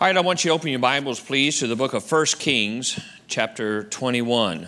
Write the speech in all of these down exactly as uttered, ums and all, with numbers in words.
All right, I want you to open your Bibles, please, to the book of First Kings, chapter twenty-one.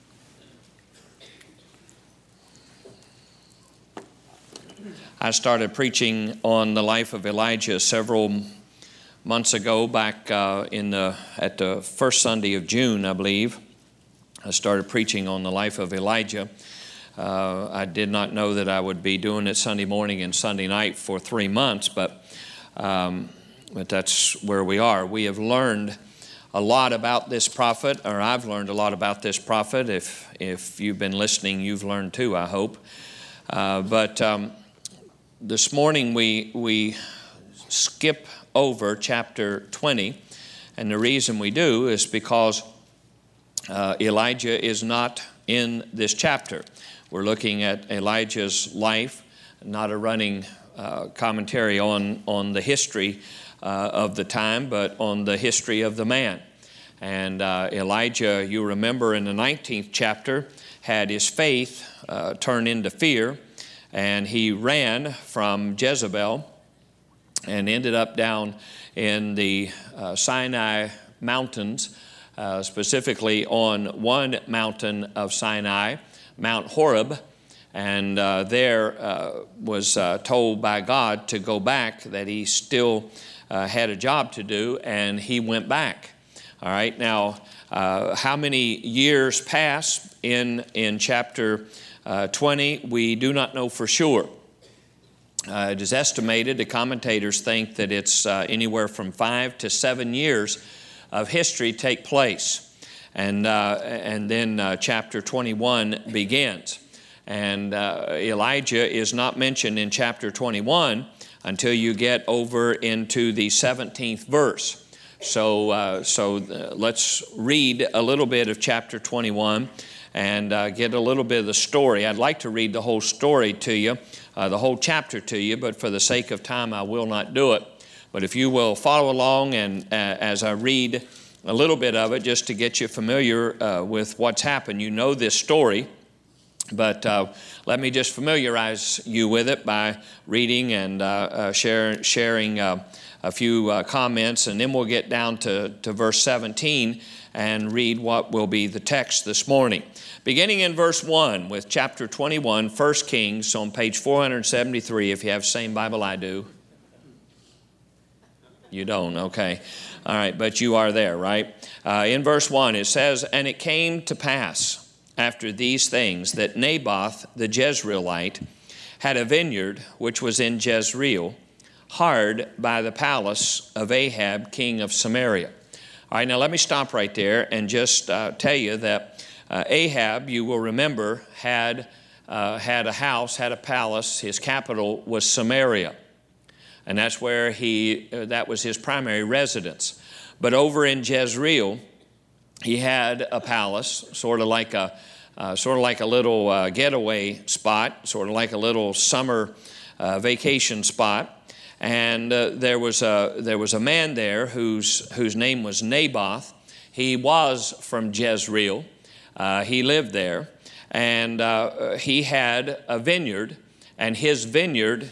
I started preaching on the life of Elijah several months ago, back uh, in the at the first Sunday of June, I believe. I started preaching on the life of Elijah. Uh, I did not know that I would be doing it Sunday morning and Sunday night for three months, but um, but that's where we are. We have learned a lot about this prophet, or I've learned a lot about this prophet. If if you've been listening, you've learned too, I hope. Uh, but um, this morning we we skip over chapter twenty, and the reason we do is because uh, Elijah is not in this chapter. We're looking at Elijah's life, not a running uh, commentary on on the history Uh, of the time, but on the history of the man. And uh, Elijah, you remember in the nineteenth chapter, had his faith uh, turn into fear, and he ran from Jezebel and ended up down in the uh, Sinai mountains, uh, specifically on one mountain of Sinai, Mount Horeb, and uh, there uh, was uh, told by God to go back, that he still Uh, had a job to do, and he went back. All right, now, uh, how many years pass in, in chapter uh, twenty? We do not know for sure. Uh, it is estimated, the commentators think that it's uh, anywhere from five to seven years of history take place. And, uh, and then uh, chapter twenty-one begins. And uh, Elijah is not mentioned in chapter twenty-one until you get over into the seventeenth verse. So, uh, so uh, let's read a little bit of chapter twenty-one and uh, get a little bit of the story. I'd like to read the whole story to you, uh, the whole chapter to you, but for the sake of time, I will not do it. But if you will follow along, and uh, as I read a little bit of it, just to get you familiar uh, with what's happened. You know this story. But uh, let me just familiarize you with it by reading and uh, uh, share, sharing uh, a few uh, comments, and then we'll get down to, to verse seventeen and read what will be the text this morning. Beginning in verse one with chapter twenty-one, First Kings, on page four seventy-three, if you have the same Bible I do. You don't, okay. All right, but you are there, right? Uh, in verse one it says, "And it came to pass after these things, that Naboth the Jezreelite had a vineyard which was in Jezreel, hard by the palace of Ahab, king of Samaria." All right, now let me stop right there and just uh, tell you that uh, Ahab, you will remember, had, uh, had a house, had a palace. His capital was Samaria, and that's where he, uh, that was his primary residence. But over in Jezreel, he had a palace, sort of like a, uh, sort of like a little uh, getaway spot, sort of like a little summer uh, vacation spot. And uh, there was a there was a man there whose whose name was Naboth. He was from Jezreel. Uh, he lived there, and uh, he had a vineyard, and his vineyard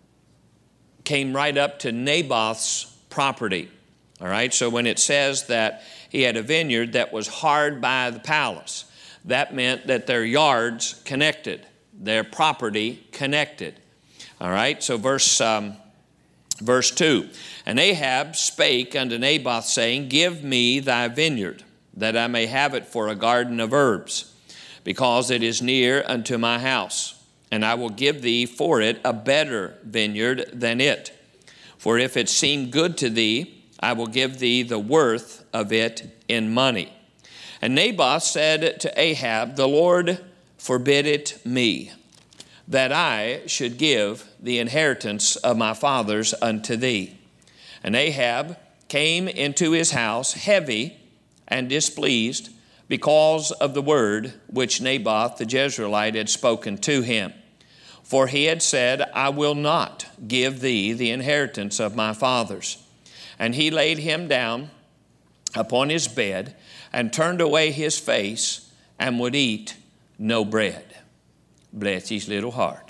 came right up to Naboth's property. All right, so when it says that he had a vineyard that was hard by the palace, that meant that their yards connected, their property connected. All right, so verse, um, verse two, "And Ahab spake unto Naboth, saying, Give me thy vineyard, that I may have it for a garden of herbs, because it is near unto my house, and I will give thee for it a better vineyard than it. For if it seem good to thee, I will give thee the worth of it in money. And Naboth said to Ahab, The Lord forbid it me, that I should give the inheritance of my fathers unto thee. And Ahab came into his house heavy and displeased, because of the word which Naboth the Jezreelite had spoken to him. For he had said, I will not give thee the inheritance of my fathers. And he laid him down upon his bed, and turned away his face, and would eat no bread." Bless his little heart.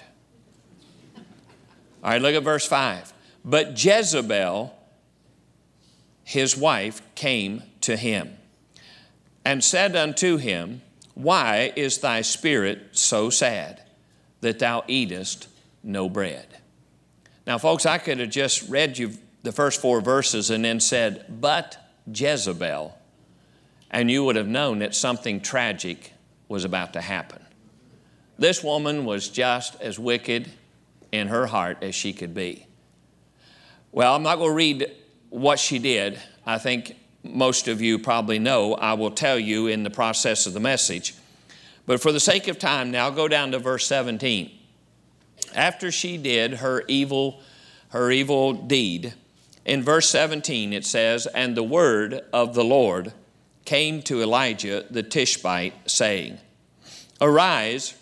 All right, look at verse five. "But Jezebel his wife, came to him and said unto him, Why is thy spirit so sad that thou eatest no bread? Now, folks, I could have just read you the first four verses and then said, but Jezebel, and you would have known that something tragic was about to happen. This woman was just as wicked in her heart as she could be. Well, I'm not going to read what she did. I think most of you probably know. I will tell you in the process of the message. But for the sake of time now, go down to verse seventeen. After she did her evil, her evil deed, in verse seventeen it says, And the word of the Lord came to Elijah the Tishbite, saying, Arise,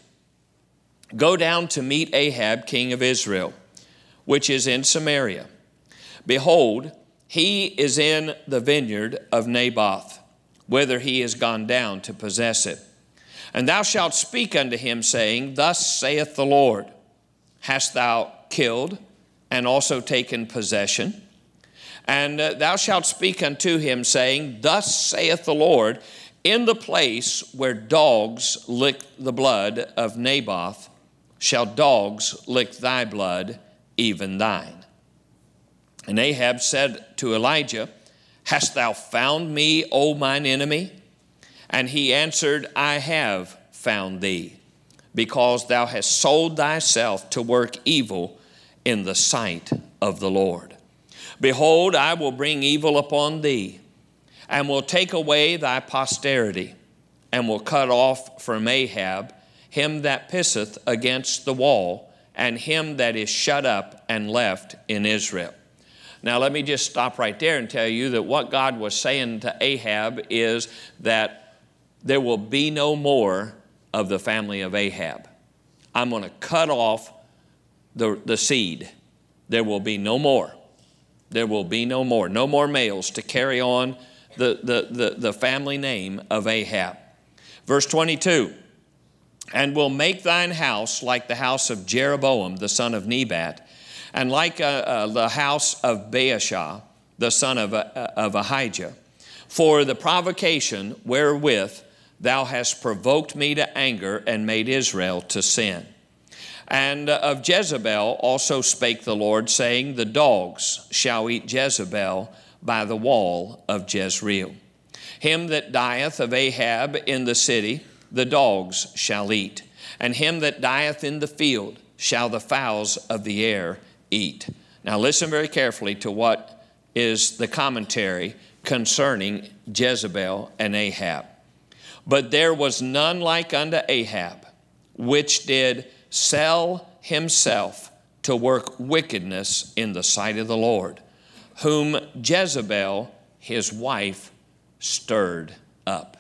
go down to meet Ahab king of Israel, which is in Samaria. Behold, he is in the vineyard of Naboth, whither he is gone down to possess it. And thou shalt speak unto him, saying, Thus saith the Lord, Hast thou killed and also taken possession? And uh, thou shalt speak unto him, saying, Thus saith the Lord, In the place where dogs lick the blood of Naboth, shall dogs lick thy blood, even thine. And Ahab said to Elijah, Hast thou found me, O mine enemy? And he answered, I have found thee, because thou hast sold thyself to work evil in the sight of the Lord. Behold, I will bring evil upon thee, and will take away thy posterity, and will cut off from Ahab him that pisseth against the wall, and him that is shut up and left in Israel. Now let me just stop right there and tell you that what God was saying to Ahab is that there will be no more of the family of Ahab. I'm going to cut off the, the seed. There will be no more. There will be no more. No more males to carry on the, the, the, the family name of Ahab. Verse twenty-two, And will make thine house like the house of Jeroboam, the son of Nebat, and like uh, uh, the house of Baasha, the son of, uh, of Ahijah, for the provocation wherewith thou hast provoked me to anger and made Israel to sin. And of Jezebel also spake the Lord, saying, The dogs shall eat Jezebel by the wall of Jezreel. Him that dieth of Ahab in the city, the dogs shall eat. And him that dieth in the field shall the fowls of the air eat. Now listen very carefully to what is the commentary concerning Jezebel and Ahab. But there was none like unto Ahab, which did sell himself to work wickedness in the sight of the Lord, whom Jezebel, his wife, stirred up.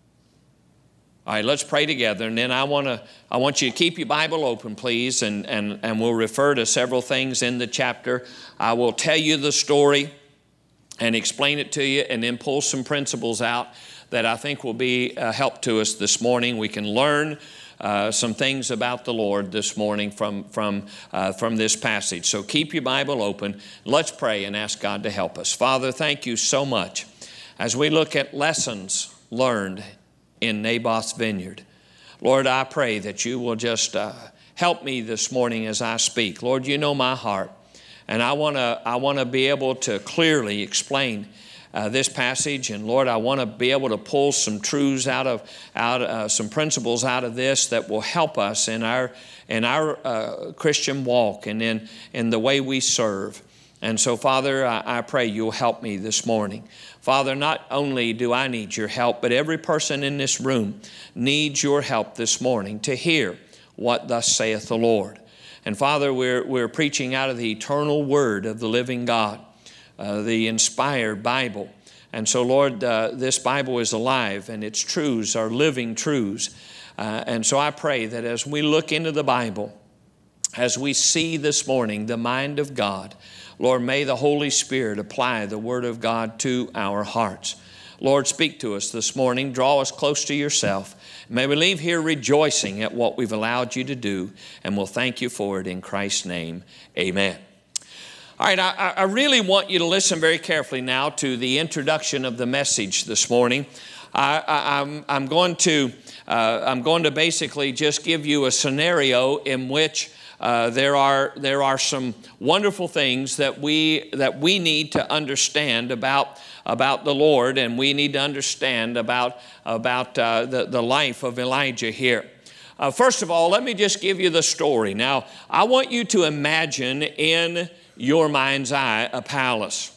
All right, let's pray together, and then I want to I want you to keep your Bible open, please, and, and, and we'll refer to several things in the chapter. I will tell you the story and explain it to you, and then pull some principles out that I think will be a help to us this morning. We can learn uh, some things about the Lord this morning from, from, uh, from this passage. So keep your Bible open. Let's pray and ask God to help us. Father, thank you so much as we look at lessons learned in Naboth's vineyard. Lord, I pray that you will just uh, help me this morning as I speak. Lord, you know my heart, and I want to I want to be able to clearly explain Uh, this passage, and Lord, I want to be able to pull some truths out of, out uh, some principles out of this that will help us in our in our uh, Christian walk and in in the way we serve. And so, Father, I, I pray you'll help me this morning. Father, not only do I need your help, but every person in this room needs your help this morning to hear what thus saith the Lord. And Father, we're we're preaching out of the eternal word of the living God. Uh, the inspired Bible. And so, Lord, uh, this Bible is alive, and its truths are living truths. Uh, and so I pray that as we look into the Bible, as we see this morning the mind of God, Lord, may the Holy Spirit apply the Word of God to our hearts. Lord, speak to us this morning. Draw us close to yourself. May we leave here rejoicing at what we've allowed you to do, and we'll thank you for it in Christ's name. Amen. All right, I, I really want you to listen very carefully now to the introduction of the message this morning. I, I, I'm, I'm going to uh, I'm going to basically just give you a scenario in which uh, there are there are some wonderful things that we that we need to understand about about the Lord, and we need to understand about about uh, the the life of Elijah here. Uh, first of all, let me just give you the story. Now, I want you to imagine in your mind's eye a palace.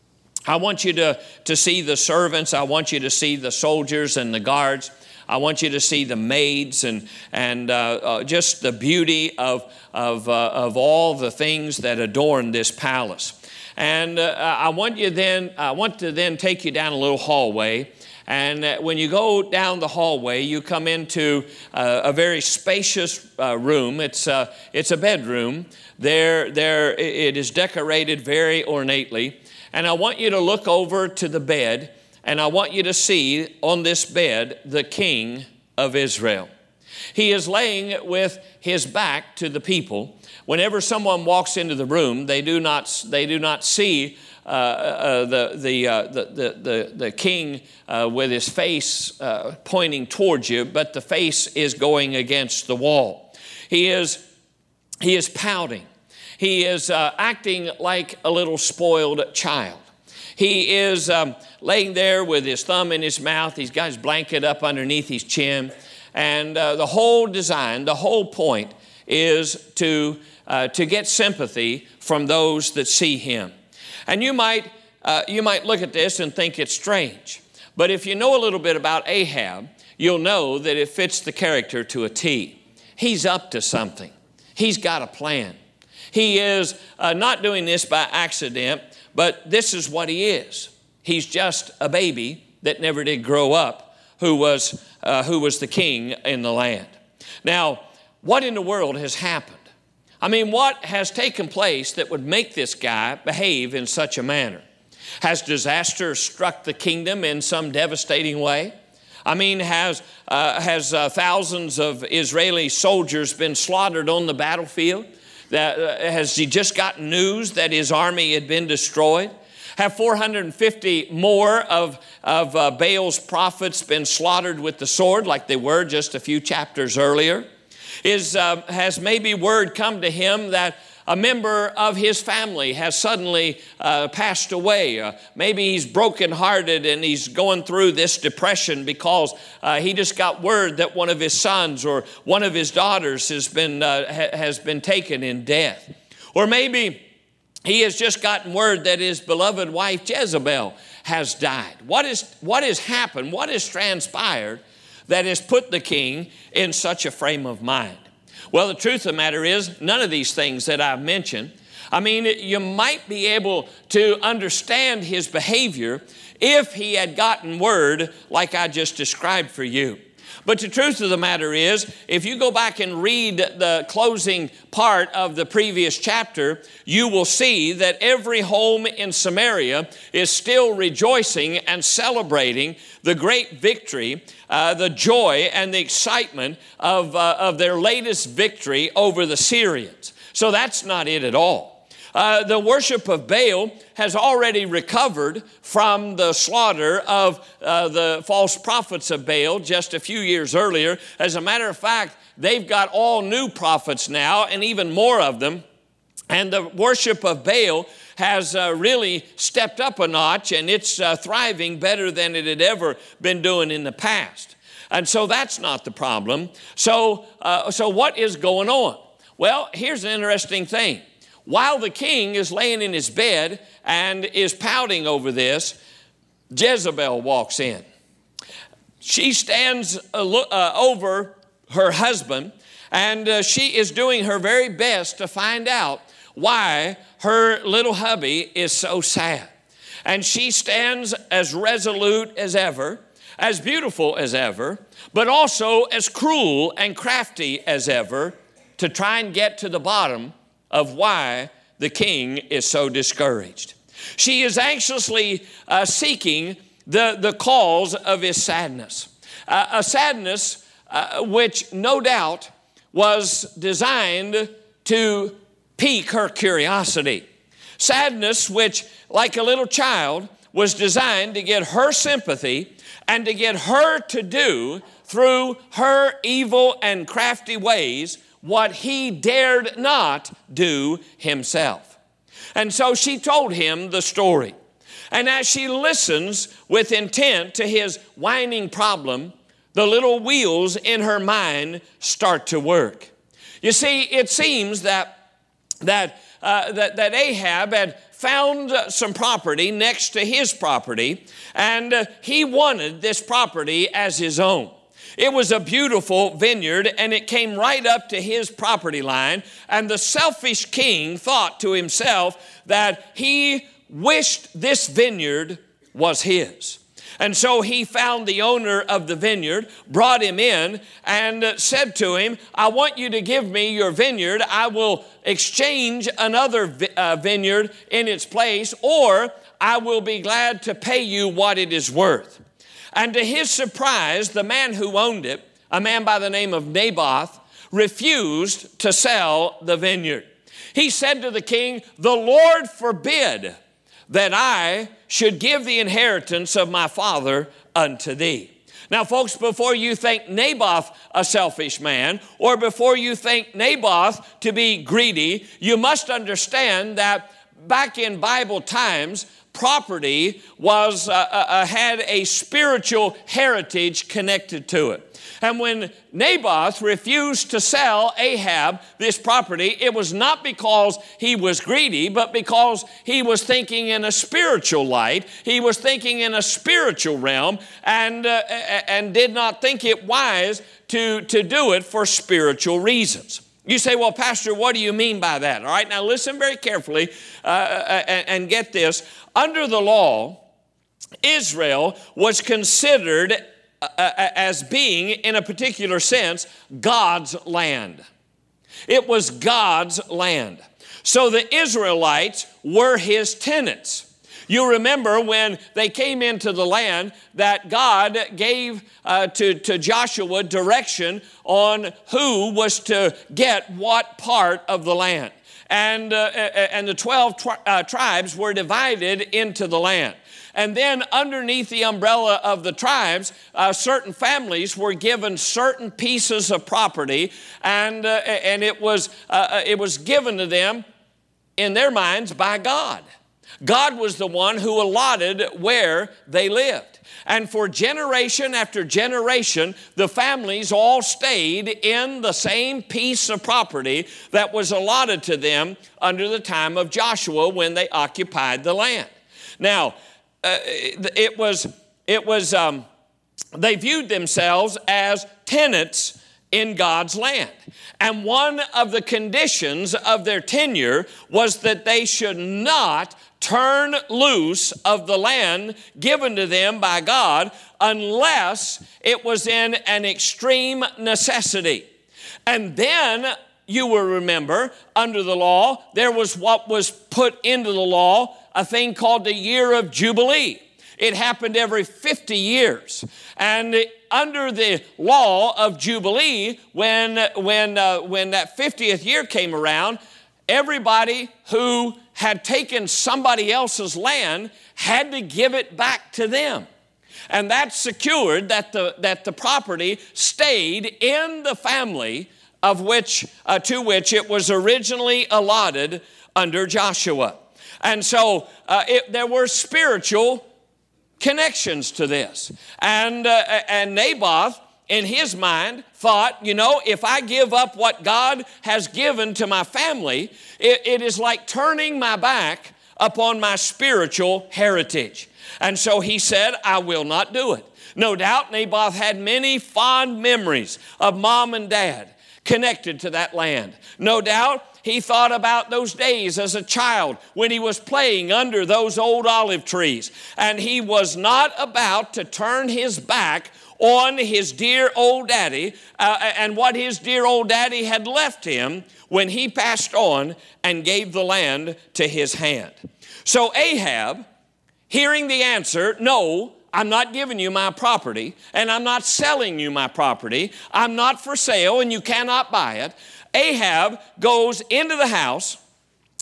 I want you to, to see the servants. I want you to see the soldiers and the guards. I want you to see the maids and, and uh, uh, just the beauty of, of, uh, of all the things that adorn this palace. And uh, I want you then, I want to then take you down a little hallway. And uh, when you go down the hallway, you come into uh, a very spacious uh, room. It's, uh, it's a bedroom. There, there, it is decorated very ornately. And I want you to look over to the bed, and I want you to see on this bed the King of Israel. He is laying with his back to the people. Whenever someone walks into the room, they do not, they do not see Uh, uh, the, the, uh, the, the, the, the king uh, with his face uh, pointing towards you, but the face is going against the wall. He is, he is pouting. He is uh, acting like a little spoiled child. He is um, laying there with his thumb in his mouth. He's got his blanket up underneath his chin. And uh, the whole design, the whole point is to, uh, to get sympathy from those that see him. And you might, uh, you might look at this and think it's strange. But if you know a little bit about Ahab, you'll know that it fits the character to a T. He's up to something. He's got a plan. He is uh, not doing this by accident, but this is what he is. He's just a baby that never did grow up, who was, uh, who was the king in the land. Now, what in the world has happened? I mean, what has taken place that would make this guy behave in such a manner? Has disaster struck the kingdom in some devastating way? I mean, has, uh, has uh, thousands of Israeli soldiers been slaughtered on the battlefield? That, uh, has he just gotten news that his army had been destroyed? Have four hundred fifty more of, of uh, Baal's prophets been slaughtered with the sword like they were just a few chapters earlier? Is, uh, has maybe word come to him that a member of his family has suddenly uh, passed away? Uh, maybe he's brokenhearted and he's going through this depression because uh, he just got word that one of his sons or one of his daughters has been, uh, ha- has been taken in death. Or maybe he has just gotten word that his beloved wife Jezebel has died. What is, what has happened? What has transpired that has put the king in such a frame of mind? Well, the truth of the matter is, none of these things that I've mentioned. I mean, you might be able to understand his behavior if he had gotten word like I just described for you. But the truth of the matter is, if you go back and read the closing part of the previous chapter, you will see that every home in Samaria is still rejoicing and celebrating the great victory, uh, the joy and the excitement of, uh, of their latest victory over the Syrians. So that's not it at all. Uh, the worship of Baal has already recovered from the slaughter of uh, the false prophets of Baal just a few years earlier. As a matter of fact, they've got all new prophets now and even more of them. And the worship of Baal has uh, really stepped up a notch, and it's uh, thriving better than it had ever been doing in the past. And so that's not the problem. So, uh, so what is going on? Well, here's an interesting thing. While the king is laying in his bed and is pouting over this, Jezebel walks in. She stands uh, over her husband, and uh, she is doing her very best to find out why her little hubby is so sad. And she stands as resolute as ever, as beautiful as ever, but also as cruel and crafty as ever to try and get to the bottom of why the king is so discouraged. She is anxiously uh, seeking the, the cause of his sadness. Uh, a sadness uh, which no doubt was designed to pique her curiosity. Sadness, which, like a little child, was designed to get her sympathy and to get her to do, through her evil and crafty ways, what he dared not do himself. And so she told him the story. And as she listens with intent to his whining problem, the little wheels in her mind start to work. You see, it seems that, that, uh, that, that Ahab had found uh, some property next to his property, and uh, he wanted this property as his own. It was a beautiful vineyard, and it came right up to his property line, and the selfish king thought to himself that he wished this vineyard was his. And so he found the owner of the vineyard, brought him in, and said to him, I want you to give me your vineyard. I will exchange another vineyard in its place, or I will be glad to pay you what it is worth. And to his surprise, the man who owned it, a man by the name of Naboth, refused to sell the vineyard. He said to the king, the Lord forbid that I should give the inheritance of my father unto thee. Now, folks, before you think Naboth a selfish man, or before you think Naboth to be greedy, you must understand that back in Bible times, property was uh, uh, had a spiritual heritage connected to it. And when Naboth refused to sell Ahab this property, it was not because he was greedy, but because he was thinking in a spiritual light. He was thinking in a spiritual realm, and, uh, and did not think it wise to, to do it for spiritual reasons. You say, well, Pastor, what do you mean by that? All right, now listen very carefully uh, and, and get this. Under the law, Israel was considered Uh, as being, in a particular sense, God's land. It was God's land. So the Israelites were his tenants. You remember when they came into the land that God gave uh, to, to Joshua direction on who was to get what part of the land. And, uh, and the twelve tri- uh, tribes were divided into the land. And then underneath the umbrella of the tribes, uh, certain families were given certain pieces of property, and, uh, and it, was, uh, it was given to them in their minds by God. God was the one who allotted where they lived. And for generation after generation, the families all stayed in the same piece of property that was allotted to them under the time of Joshua when they occupied the land. Now, Uh, it was, it was um, they viewed themselves as tenants in God's land. And one of the conditions of their tenure was that they should not turn loose of the land given to them by God unless it was in an extreme necessity. And then you will remember, under the law, there was what was put into the law, a thing called the year of Jubilee. It happened every fifty years. And under the law of Jubilee, when, when, uh, when that fiftieth year came around, everybody who had taken somebody else's land had to give it back to them. And that secured that the, that the property stayed in the family of which, uh, to which it was originally allotted under Joshua. And so uh, it, there were spiritual connections to this. And, uh, and Naboth, in his mind, thought, you know, if I give up what God has given to my family, it, it is like turning my back upon my spiritual heritage. And so he said, I will not do it. No doubt Naboth had many fond memories of mom and dad connected to that land. No doubt he thought about those days as a child when he was playing under those old olive trees. And he was not about to turn his back on his dear old daddy uh, and what his dear old daddy had left him when he passed on and gave the land to his hand. So Ahab, hearing the answer, no, I'm not giving you my property, and I'm not selling you my property. I'm not for sale, and you cannot buy it. Ahab goes into the house,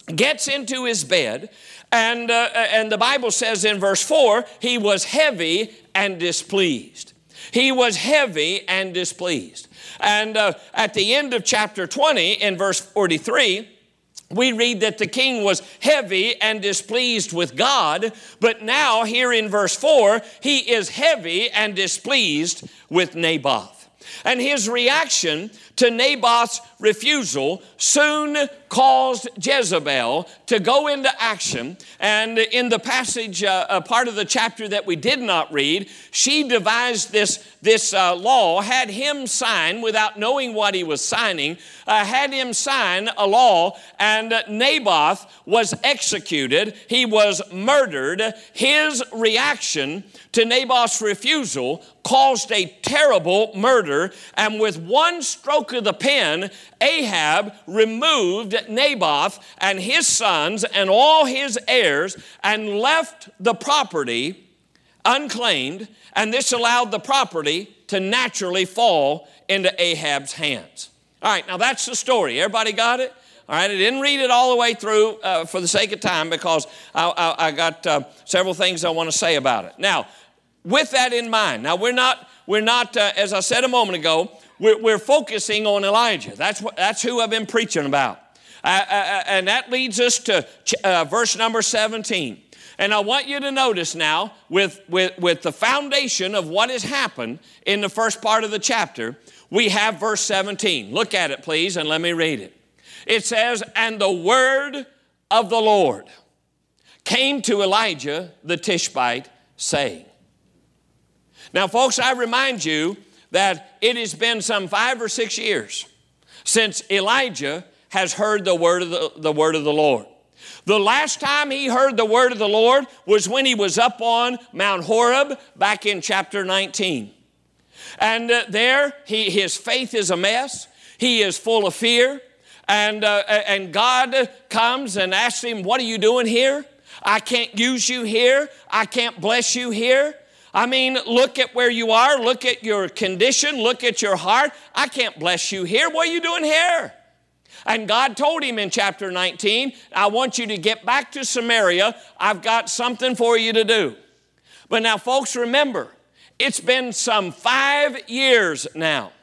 gets into his bed, and, uh, and the Bible says in verse four, he was heavy and displeased. He was heavy and displeased. And uh, at the end of chapter twenty, in verse forty-three, we read that the king was heavy and displeased with God, but now here in verse four, he is heavy and displeased with Naboth. And his reaction to Naboth's refusal soon caused Jezebel to go into action. And in the passage, uh, a part of the chapter that we did not read, she devised this, this uh, law, had him sign without knowing what he was signing, uh, had him sign a law, and Naboth was executed. He was murdered. His reaction to Naboth's refusal caused a terrible murder, and with one stroke of the pen, Ahab removed Naboth and his sons and all his heirs and left the property unclaimed, and this allowed the property to naturally fall into Ahab's hands. All right, now that's the story. Everybody got it? All right, I didn't read it all the way through uh, for the sake of time, because I, I, I got uh, several things I want to say about it. Now, with that in mind, now we're not, we're not uh, as I said a moment ago, we're, we're focusing on Elijah. That's, what, that's who I've been preaching about. Uh, uh, and that leads us to uh, verse number seventeen. And I want you to notice now, with, with, with the foundation of what has happened in the first part of the chapter, we have verse seventeen. Look at it, please, and let me read it. It says, "And the word of the Lord came to Elijah the Tishbite, saying." Now, folks, I remind you that it has been some five or six years since Elijah has heard the word of the, the word of the Lord. The last time he heard the word of the Lord was when he was up on Mount Horeb back in chapter nineteen. And uh, there, he, his faith is a mess. He is full of fear. And, uh, and God comes and asks him, "What are you doing here? I can't use you here. I can't bless you here. I mean, look at where you are. Look at your condition. Look at your heart. I can't bless you here. What are you doing here?" And God told him in chapter nineteen, "I want you to get back to Samaria. I've got something for you to do." But now, folks, remember, it's been some five years now.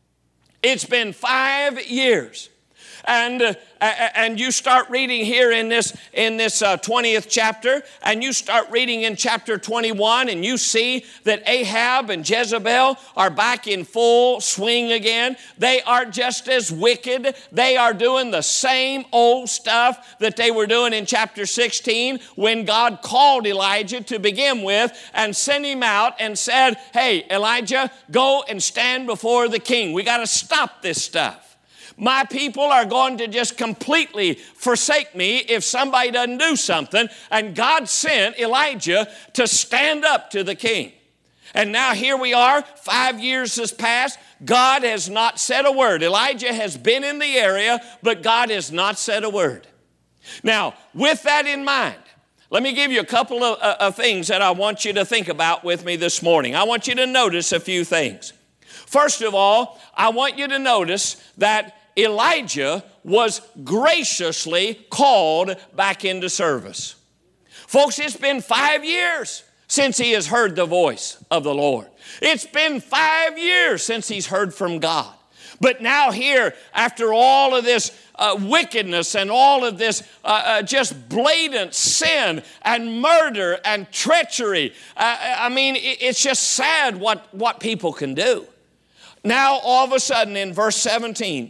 It's been five years. And, uh, and you start reading here in this, in this uh, twentieth chapter, and you start reading in chapter twenty-one, and you see that Ahab and Jezebel are back in full swing again. They are just as wicked. They are doing the same old stuff that they were doing in chapter sixteen when God called Elijah to begin with and sent him out and said, "Hey, Elijah, go and stand before the king. We got to stop this stuff. My people are going to just completely forsake me if somebody doesn't do something." And God sent Elijah to stand up to the king. And now here we are, five years has passed. God has not said a word. Elijah has been in the area, but God has not said a word. Now, with that in mind, let me give you a couple of, uh, of things that I want you to think about with me this morning. I want you to notice a few things. First of all, I want you to notice that Elijah was graciously called back into service. Folks, it's been five years since he has heard the voice of the Lord. It's been five years since he's heard from God. But now here, after all of this uh, wickedness and all of this uh, uh, just blatant sin and murder and treachery, uh, I mean, it's just sad what, what people can do. Now, all of a sudden, in verse seventeen,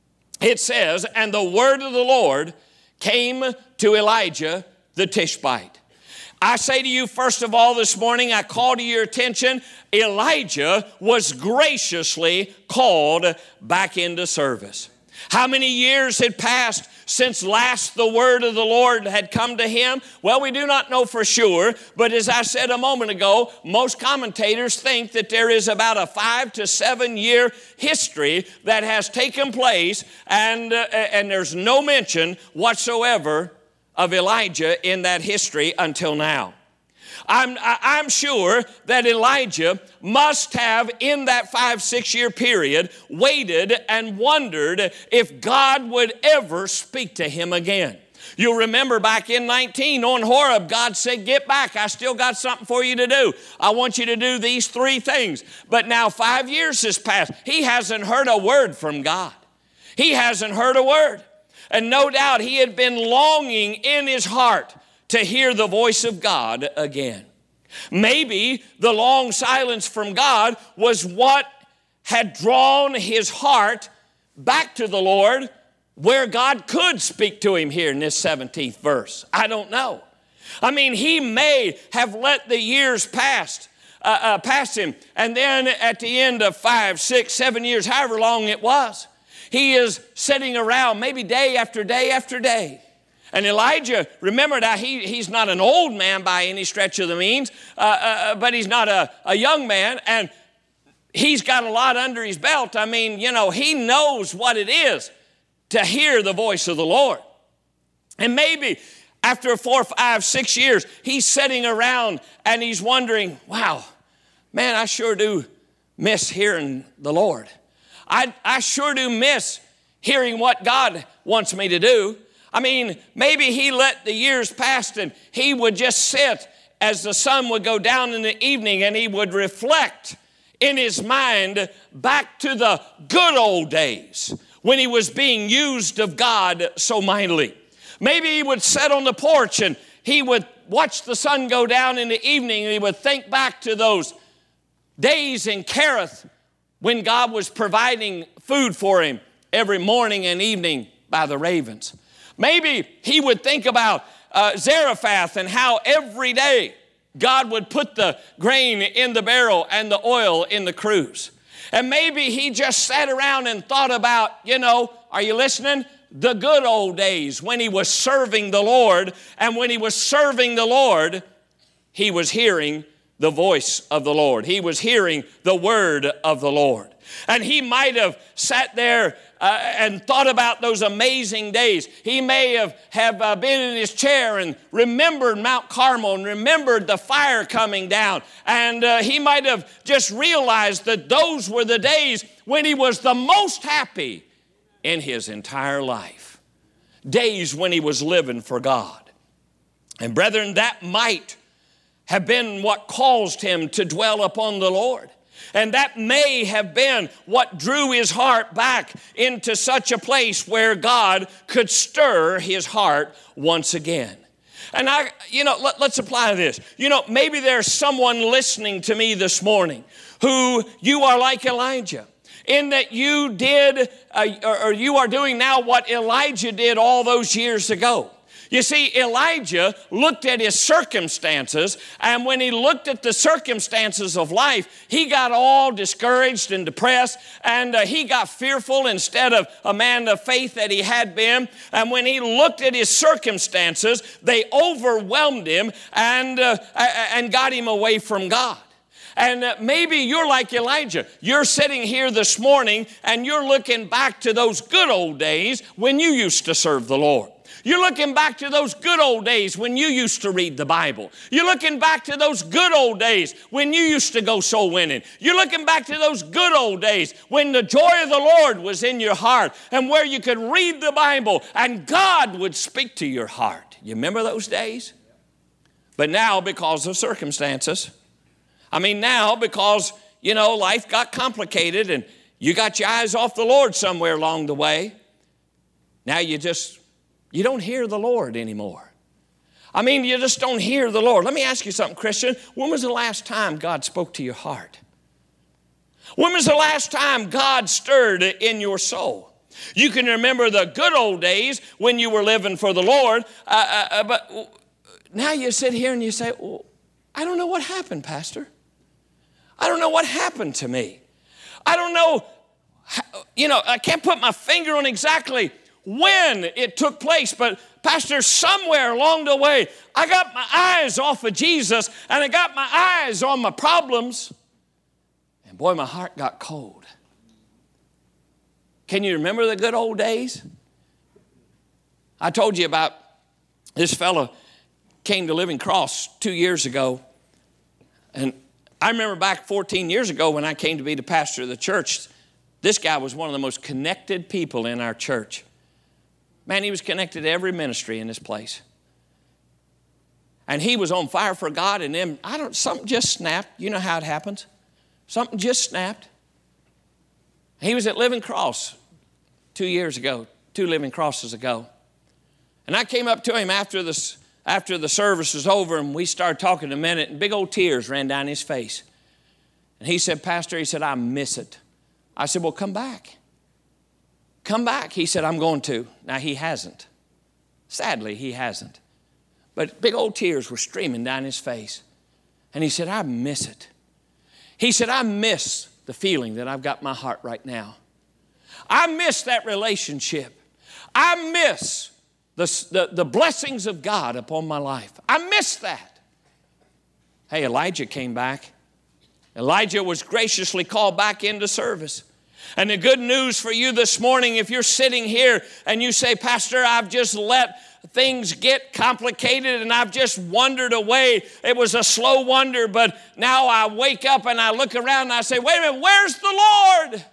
it says, "And the word of the Lord came to Elijah the Tishbite." I say to you, first of all, this morning, I call to your attention, Elijah was graciously called back into service. How many years had passed since last the word of the Lord had come to him? Well, we do not know for sure, but as I said a moment ago, most commentators think that there is about a five to seven year history that has taken place, and, uh, and there's no mention whatsoever of Elijah in that history until now. I'm, I'm sure that Elijah must have, in that five, six year period, waited and wondered if God would ever speak to him again. You'll remember back in nineteen on Horeb, God said, get back. I still got something for you to do. I want you to do these three things. But now five years has passed. He hasn't heard a word from God. He hasn't heard a word. And no doubt he had been longing in his heart to hear the voice of God again. Maybe the long silence from God was what had drawn his heart back to the Lord, where God could speak to him here in this seventeenth verse. I don't know. I mean, he may have let the years pass, uh, uh, pass him, and then at the end of five, six, seven years, however long it was, he is sitting around maybe day after day after day. And Elijah, remember now, he, he's not an old man by any stretch of the means, uh, uh, but he's not a, a young man, and he's got a lot under his belt. I mean, you know, he knows what it is to hear the voice of the Lord. And maybe after four, five, six years, he's sitting around and he's wondering, wow, man, I sure do miss hearing the Lord. I, I sure do miss hearing what God wants me to do. I mean, maybe he let the years pass and he would just sit as the sun would go down in the evening and he would reflect in his mind back to the good old days when he was being used of God so mightily. Maybe he would sit on the porch and he would watch the sun go down in the evening and he would think back to those days in Kerith when God was providing food for him every morning and evening by the ravens. Maybe he would think about uh, Zarephath and how every day God would put the grain in the barrel and the oil in the cruse. And maybe he just sat around and thought about, you know, are you listening? The good old days when he was serving the Lord. And when he was serving the Lord, he was hearing the voice of the Lord. He was hearing the word of the Lord. And he might have sat there uh, and thought about those amazing days. He may have, have uh, been in his chair and remembered Mount Carmel and remembered the fire coming down. And uh, he might have just realized that those were the days when he was the most happy in his entire life. Days when he was living for God. And brethren, that might have been what caused him to dwell upon the Lord. And that may have been what drew his heart back into such a place where God could stir his heart once again. And I, you know, let, let's apply this. You know, maybe there's someone listening to me this morning who you are like Elijah, in that you did, uh, or, or you are doing now what Elijah did all those years ago. You see, Elijah looked at his circumstances, and when he looked at the circumstances of life, he got all discouraged and depressed, and uh, he got fearful instead of a man of faith that he had been. And when he looked at his circumstances, they overwhelmed him and, uh, and got him away from God. And uh, maybe you're like Elijah. You're sitting here this morning, and you're looking back to those good old days when you used to serve the Lord. You're looking back to those good old days when you used to read the Bible. You're looking back to those good old days when you used to go soul winning. You're looking back to those good old days when the joy of the Lord was in your heart and where you could read the Bible and God would speak to your heart. You remember those days? But now, because of circumstances, I mean now because, you know, life got complicated and you got your eyes off the Lord somewhere along the way. Now you just... You don't hear the Lord anymore. I mean, you just don't hear the Lord. Let me ask you something, Christian. When was the last time God spoke to your heart? When was the last time God stirred in your soul? You can remember the good old days when you were living for the Lord, uh, uh, but now you sit here and you say, well, I don't know what happened, Pastor. I don't know what happened to me. I don't know, how, you know, I can't put my finger on exactly when it took place, but Pastor, somewhere along the way, I got my eyes off of Jesus and I got my eyes on my problems, and boy, my heart got cold. Can you remember the good old days? I told you about this fellow came to Living Cross two years ago, and I remember back fourteen years ago when I came to be the pastor of the church, this guy was one of the most connected people in our church. Man, he was connected to every ministry in this place. And he was on fire for God, and then, I don't, something just snapped. You know how it happens. Something just snapped. He was at Living Cross two years ago, two Living Crosses ago. And I came up to him after the, after the service was over, and we started talking a minute, and big old tears ran down his face. And he said, Pastor, he said, I miss it. I said, well, come back. Come back. He said, I'm going to. Now, he hasn't. Sadly, he hasn't. But big old tears were streaming down his face. And he said, I miss it. He said, I miss the feeling that I've got in my heart right now. I miss that relationship. I miss the, the, the blessings of God upon my life. I miss that. Hey, Elijah came back. Elijah was graciously called back into service. And the good news for you this morning, if you're sitting here and you say, Pastor, I've just let things get complicated and I've just wandered away. It was a slow wander, but now I wake up and I look around and I say, wait a minute, where's the Lord?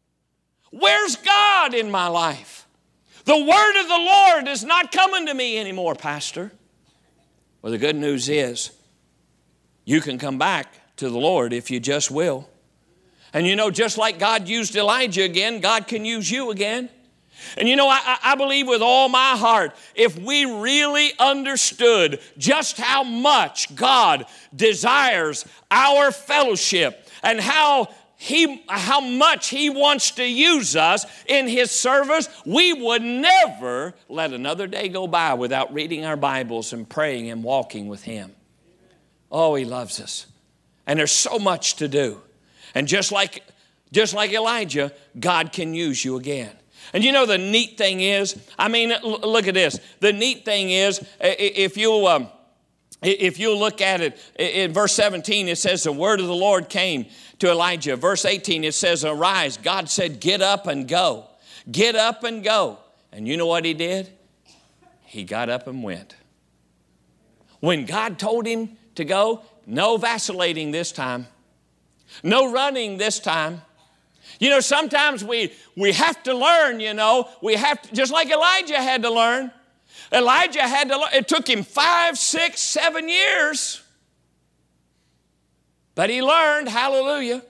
Where's God in my life? The word of the Lord is not coming to me anymore, Pastor. Well, the good news is you can come back to the Lord if you just will. And you know, just like God used Elijah again, God can use you again. And you know, I, I believe with all my heart, if we really understood just how much God desires our fellowship and how He, how much He wants to use us in His service, we would never let another day go by without reading our Bibles and praying and walking with Him. Oh, He loves us. And there's so much to do. And just like, just like Elijah, God can use you again. And you know the neat thing is, I mean, look at this. The neat thing is, if you um, if you look at it, in verse seventeen, it says, the word of the Lord came to Elijah. Verse eighteen, it says, arise. God said, get up and go. Get up and go. And you know what he did? He got up and went. When God told him to go, no vacillating this time. No running this time. You know, sometimes we, we have to learn, you know. We have to, just like Elijah had to learn. Elijah had to learn. It took him five, six, seven years. But he learned, hallelujah.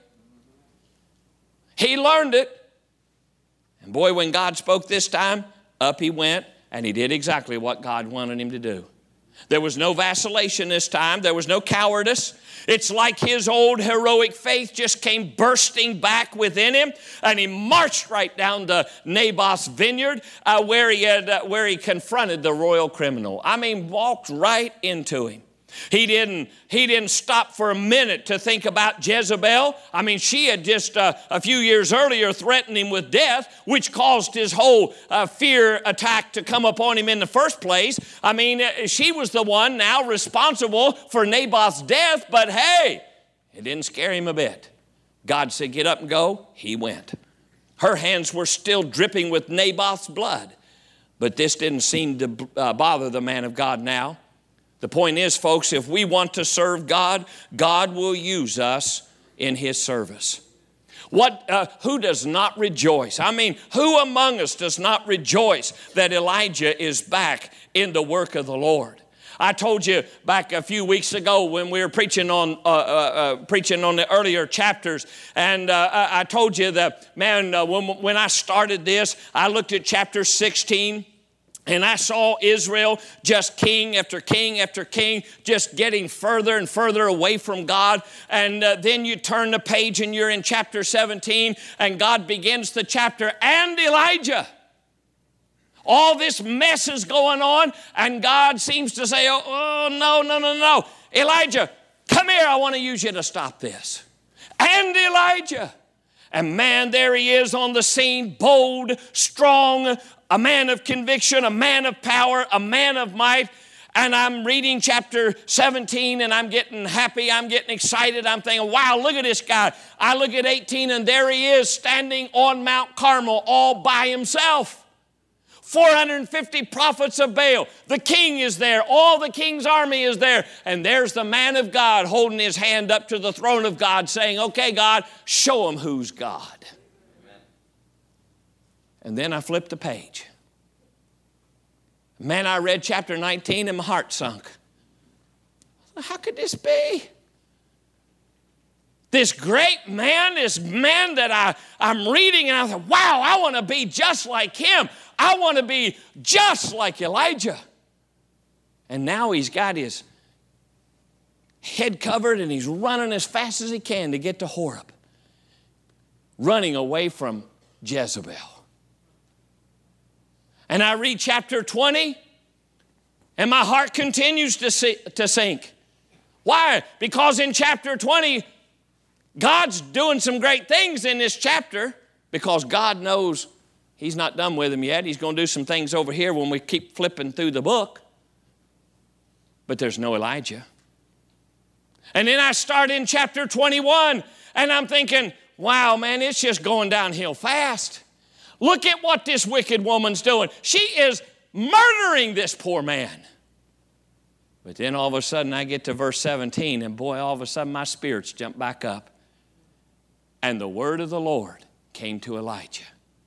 He learned it. And boy, when God spoke this time, up he went, and he did exactly what God wanted him to do. There was no vacillation this time. There was no cowardice. It's like his old heroic faith just came bursting back within him, and he marched right down to Naboth's vineyard uh, where he had, uh, where he confronted the royal criminal. I mean, walked right into him. He didn't, he didn't stop for a minute to think about Jezebel. I mean, she had just uh, a few years earlier threatened him with death, which caused his whole uh, fear attack to come upon him in the first place. I mean, she was the one now responsible for Naboth's death, but hey, it didn't scare him a bit. God said, get up and go. He went. Her hands were still dripping with Naboth's blood, but this didn't seem to uh, bother the man of God now. The point is, folks, if we want to serve God, God will use us in His service. What, uh, who does not rejoice? I mean, who among us does not rejoice that Elijah is back in the work of the Lord? I told you back a few weeks ago when we were preaching on uh, uh, uh, preaching on the earlier chapters, and uh, I told you that, man, uh, when, when I started this, I looked at chapter sixteen. And I saw Israel just king after king after king, just getting further and further away from God. And uh, then you turn the page and you're in chapter seventeen, and God begins the chapter, and Elijah. All this mess is going on, and God seems to say, oh, oh no, no, no, no. Elijah, come here, I want to use you to stop this. And Elijah. And man, there he is on the scene, bold, strong, a man of conviction, a man of power, a man of might. And I'm reading chapter seventeen, and I'm getting happy, I'm getting excited. I'm thinking, wow, look at this guy. I look at eighteen, and there he is standing on Mount Carmel all by himself. four hundred fifty prophets of Baal. The king is there. All the king's army is there. And there's the man of God holding his hand up to the throne of God saying, okay, God, show him who's God. Amen. And then I flipped the page. Man, I read chapter nineteen and my heart sunk. How could this be? This great man, this man that I, I'm reading, and I thought, wow, I want to be just like him. I want to be just like Elijah. And now he's got his head covered and he's running as fast as he can to get to Horeb, running away from Jezebel. And I read chapter twenty, and my heart continues to, see, to sink. Why? Because in chapter twenty, God's doing some great things in this chapter, because God knows he's not done with him yet. He's going to do some things over here when we keep flipping through the book. But there's no Elijah. And then I start in chapter twenty-one, and I'm thinking, wow, man, it's just going downhill fast. Look at what this wicked woman's doing. She is murdering this poor man. But then all of a sudden I get to verse seventeen, and boy, all of a sudden my spirits jump back up. And the word of the Lord came to Elijah.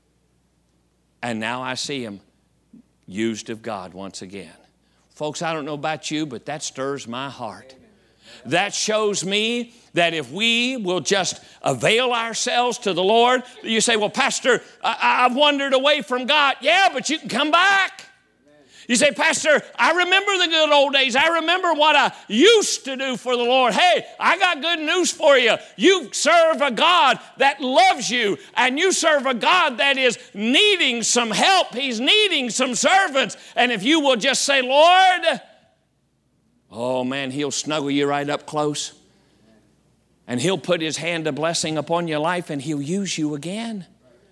And now I see him used of God once again. Folks, I don't know about you, but that stirs my heart. That shows me that if we will just avail ourselves to the Lord. You say, well, Pastor, I- I've wandered away from God. Yeah, but you can come back. You say, Pastor, I remember the good old days. I remember what I used to do for the Lord. Hey, I got good news for you. You serve a God that loves you, and you serve a God that is needing some help. He's needing some servants. And if you will just say, Lord, oh man, he'll snuggle you right up close. And he'll put his hand of blessing upon your life, and he'll use you again.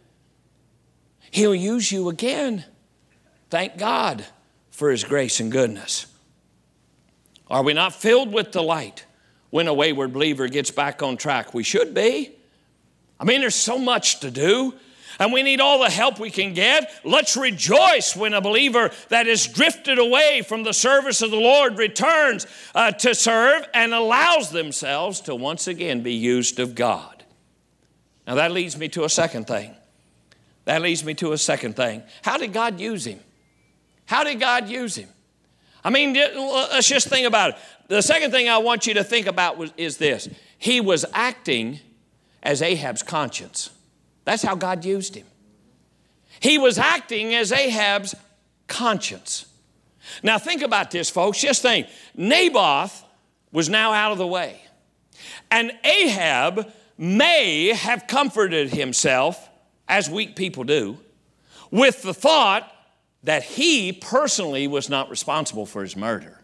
He'll use you again. Thank God for his grace and goodness. Are we not filled with delight when a wayward believer gets back on track? We should be. I mean, there's so much to do, and we need all the help we can get. Let's rejoice when a believer that has drifted away from the service of the Lord returns uh, to serve and allows themselves to once again be used of God. Now that leads me to a second thing. That leads me to a second thing. How did God use him? How did God use him? I mean, let's just think about it. The second thing I want you to think about was, is this. He was acting as Ahab's conscience. That's how God used him. He was acting as Ahab's conscience. Now think about this, folks. Just think. Naboth was now out of the way. And Ahab may have comforted himself, as weak people do, with the thought that he personally was not responsible for his murder.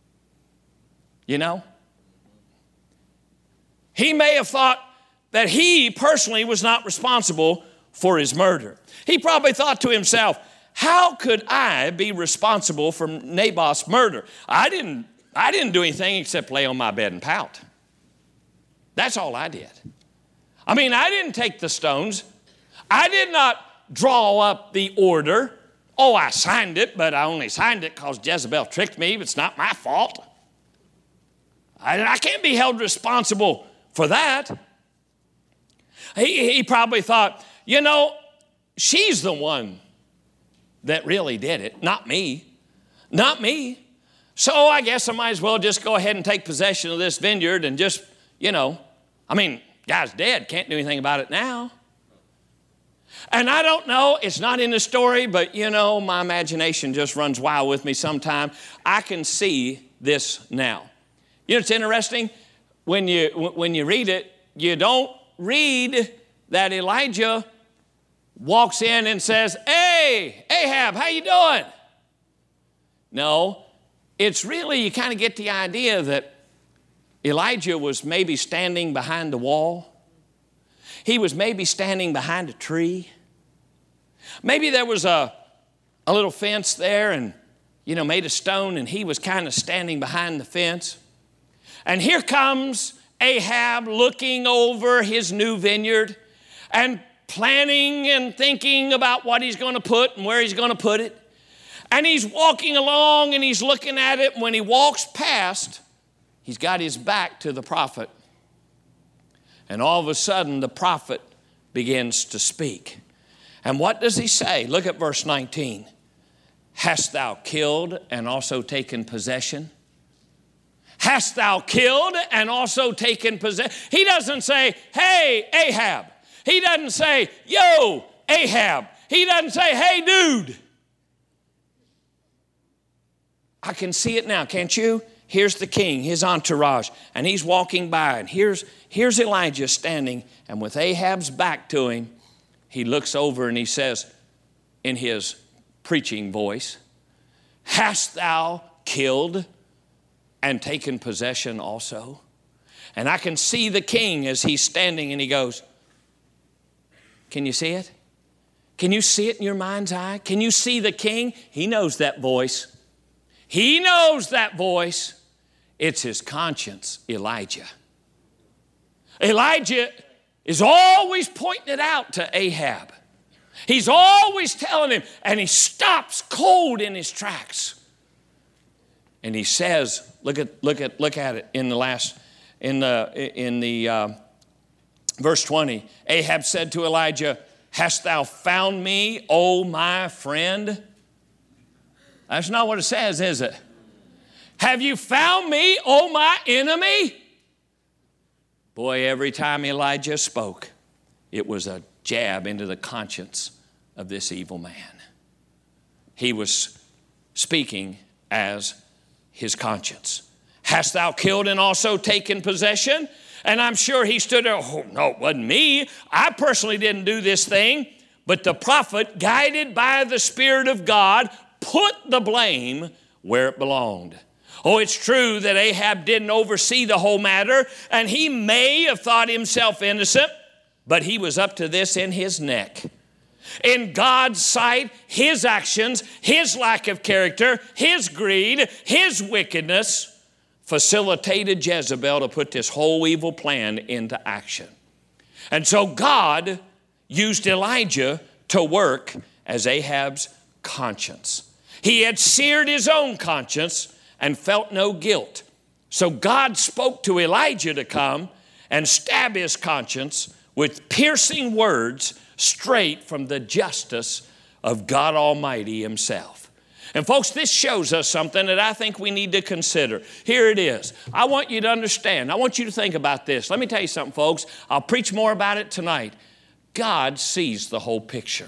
You know? He may have thought that he personally was not responsible for his murder. He probably thought to himself, how could I be responsible for Naboth's murder? I didn't, I didn't do anything except lay on my bed and pout. That's all I did. I mean, I didn't take the stones. I did not draw up the order. Oh, I signed it, but I only signed it because Jezebel tricked me. It's not my fault. I, I can't be held responsible for that. He, he probably thought, you know, she's the one that really did it, not me. Not me. So I guess I might as well just go ahead and take possession of this vineyard and just, you know, I mean, guy's dead, can't do anything about it now. And I don't know, it's not in the story, but you know, my imagination just runs wild with me sometime. I can see this now. You know, it's interesting, when you, when you read it, you don't read that Elijah walks in and says, hey, Ahab, how you doing? No, it's really, you kind of get the idea that Elijah was maybe standing behind the wall. He was maybe standing behind a tree. Maybe there was a, a little fence there and, you know, made of stone, and he was kind of standing behind the fence. And here comes Ahab looking over his new vineyard and planning and thinking about what he's going to put and where he's going to put it. And he's walking along and he's looking at it. And when he walks past, he's got his back to the prophet. And all of a sudden, the prophet begins to speak. And what does he say? Look at verse nineteen. hast thou killed and also taken possession? Hast thou killed and also taken possession? He doesn't say, hey, Ahab. He doesn't say, yo, Ahab. He doesn't say, hey, dude. I can see it now, can't you? Here's the king, his entourage, and he's walking by, and here's, here's Elijah standing, and with Ahab's back to him, he looks over and he says in his preaching voice, hast thou killed and taken possession also? And I can see the king as he's standing and he goes, can you see it? Can you see it in your mind's eye? Can you see the king? He knows that voice. He knows that voice. It's his conscience, Elijah. Elijah is always pointing it out to Ahab. He's always telling him, and he stops cold in his tracks. And he says, look at, look at, look at it in the last, in the, in the uh, verse twenty. Ahab said to Elijah, hast thou found me, O my friend? That's not what it says, is it? Have you found me, O my enemy? Boy, every time Elijah spoke, it was a jab into the conscience of this evil man. He was speaking as his conscience. Hast thou killed and also taken possession? And I'm sure he stood there, oh, no, it wasn't me. I personally didn't do this thing. But the prophet, guided by the Spirit of God, put the blame where it belonged. Oh, it's true that Ahab didn't oversee the whole matter, and he may have thought himself innocent, but he was up to this in his neck. In God's sight, his actions, his lack of character, his greed, his wickedness facilitated Jezebel to put this whole evil plan into action. And so God used Elijah to work as Ahab's conscience. He had seared his own conscience and felt no guilt. So God spoke to Elijah to come and stab his conscience with piercing words straight from the justice of God Almighty himself. And folks, this shows us something that I think we need to consider. Here it is. I want you to understand. I want you to think about this. Let me tell you something, folks. I'll preach more about it tonight. God sees the whole picture.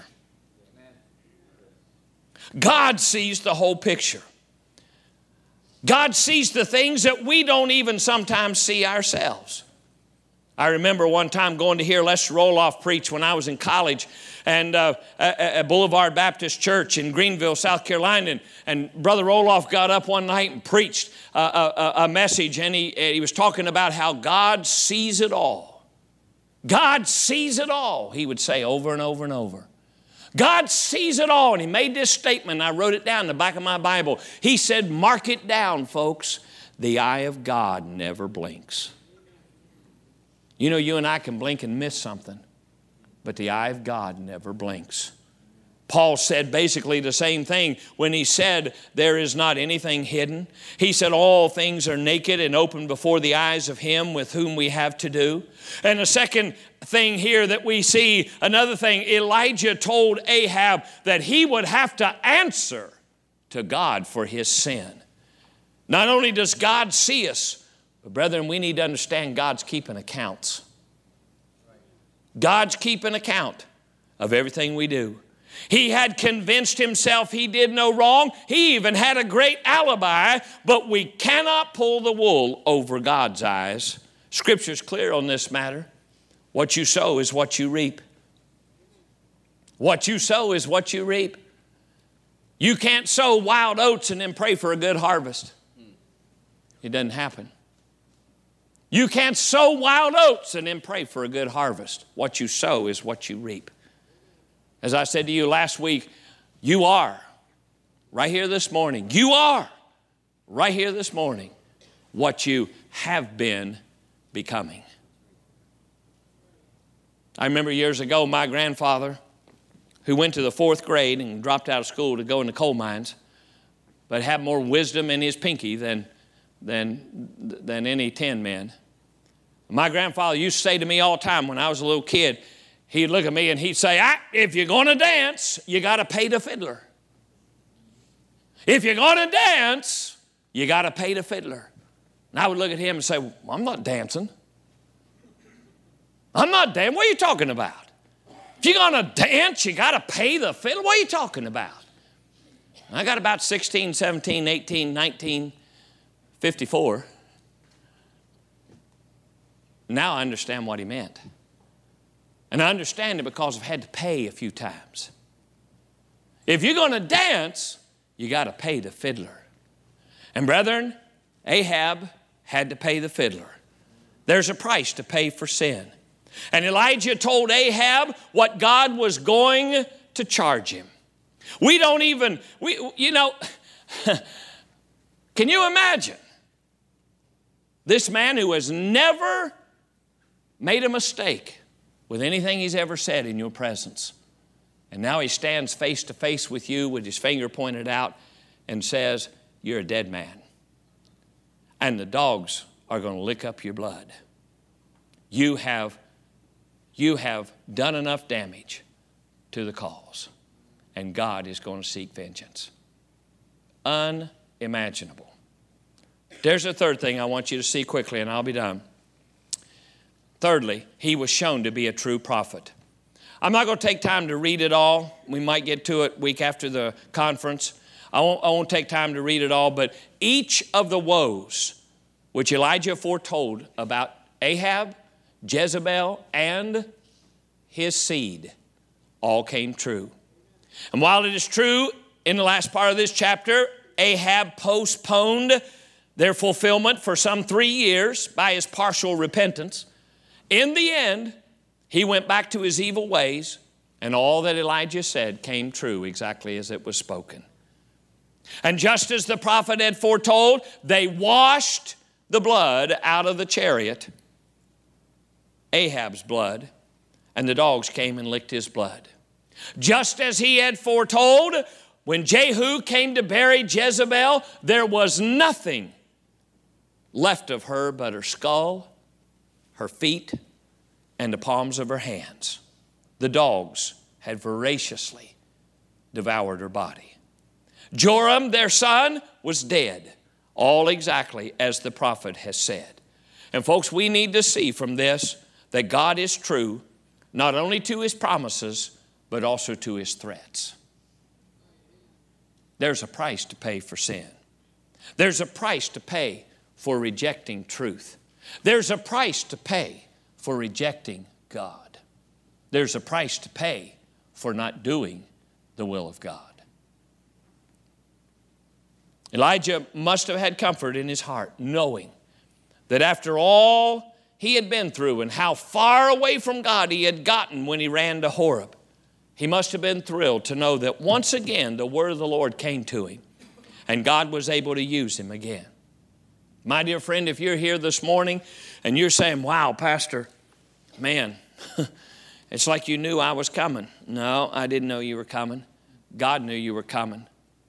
God sees the whole picture. God sees the things that we don't even sometimes see ourselves. I remember one time going to hear Lester Roloff preach when I was in college and uh, at Boulevard Baptist Church in Greenville, South Carolina. And, and Brother Roloff got up one night and preached a, a, a message, and he, he was talking about how God sees it all. God sees it all, he would say over and over and over. God sees it all. And he made this statement, and I wrote it down in the back of my Bible. He said, mark it down, folks. The eye of God never blinks. You know, you and I can blink and miss something, but the eye of God never blinks. Paul said basically the same thing when he said there is not anything hidden. He said all things are naked and open before the eyes of him with whom we have to do. And the second thing here that we see, another thing, Elijah told Ahab that he would have to answer to God for his sin. Not only does God see us, but brethren, we need to understand God's keeping accounts. God's keeping account of everything we do. He had convinced himself he did no wrong. He even had a great alibi, but we cannot pull the wool over God's eyes. Scripture's clear on this matter. What you sow is what you reap. What you sow is what you reap. You can't sow wild oats and then pray for a good harvest. It doesn't happen. You can't sow wild oats and then pray for a good harvest. What you sow is what you reap. As I said to you last week, you are, right here this morning, you are, right here this morning, what you have been becoming. I remember years ago, my grandfather, who went to the fourth grade and dropped out of school to go in the coal mines, but had more wisdom in his pinky than, than, than any ten men. My grandfather used to say to me all the time when I was a little kid, he'd look at me and he'd say, ah, if you're going to dance, you got to pay the fiddler. If you're going to dance, you got to pay the fiddler. And I would look at him and say, well, I'm not dancing. I'm not dancing. What are you talking about? If you're going to dance, you got to pay the fiddler. What are you talking about? I got about sixteen, seventeen, eighteen, nineteen, fifty-four. Now I understand what he meant. And I understand it because I've had to pay a few times. If you're going to dance, you got to pay the fiddler. And brethren, Ahab had to pay the fiddler. There's a price to pay for sin. And Elijah told Ahab what God was going to charge him. We don't even, we, you know, can you imagine this man who has never made a mistake with anything he's ever said in your presence, and now he stands face to face with you with his finger pointed out and says, you're a dead man, and the dogs are going to lick up your blood. You have, you have done enough damage to the cause, and God is going to seek vengeance. Unimaginable. There's a third thing I want you to see quickly, and I'll be done. Thirdly, he was shown to be a true prophet. I'm not going to take time to read it all. We might get to it week after the conference. I won't, I won't take time to read it all, but each of the woes which Elijah foretold about Ahab, Jezebel, and his seed all came true. And while it is true in the last part of this chapter, Ahab postponed their fulfillment for some three years by his partial repentance. In the end, he went back to his evil ways, and all that Elijah said came true exactly as it was spoken. And just as the prophet had foretold, they washed the blood out of the chariot, Ahab's blood, and the dogs came and licked his blood. Just as he had foretold, when Jehu came to bury Jezebel, there was nothing left of her but her skull, her feet, and the palms of her hands. The dogs had voraciously devoured her body. Joram, their son, was dead, all exactly as the prophet has said. And folks, we need to see from this that God is true, not only to his promises, but also to his threats. There's a price to pay for sin. There's a price to pay for rejecting truth. There's a price to pay for rejecting God. There's a price to pay for not doing the will of God. Elijah must have had comfort in his heart, knowing that after all he had been through and how far away from God he had gotten when he ran to Horeb, he must have been thrilled to know that once again the word of the Lord came to him and God was able to use him again. My dear friend, if you're here this morning and you're saying, wow, Pastor, man, it's like you knew I was coming. No, I didn't know you were coming. God knew you were coming.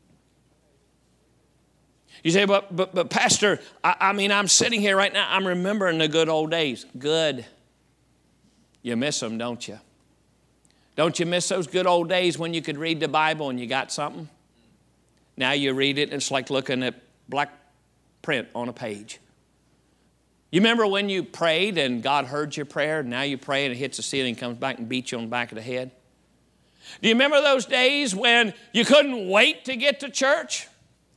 You say, but, but, but Pastor, I, I mean, I'm sitting here right now. I'm remembering the good old days. Good. You miss them, don't you? Don't you miss those good old days when you could read the Bible and you got something? Now you read it, and it's like looking at black print on a page. You remember when you prayed and God heard your prayer, and now you pray and it hits the ceiling and comes back and beats you on the back of the head? Do you remember those days when you couldn't wait to get to church?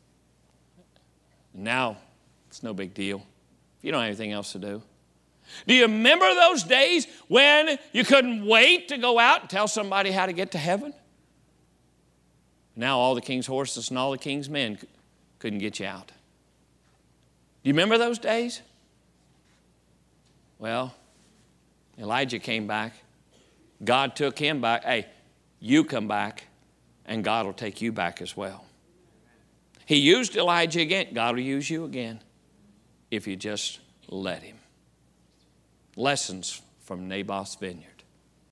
Now, it's no big deal if you don't have anything else to do. Do you remember those days when you couldn't wait to go out and tell somebody how to get to heaven? Now all the king's horses and all the king's men couldn't get you out. Do you remember those days? Well, Elijah came back. God took him back. Hey, you come back, and God will take you back as well. He used Elijah again. God will use you again if you just let him. Lessons from Naboth's vineyard.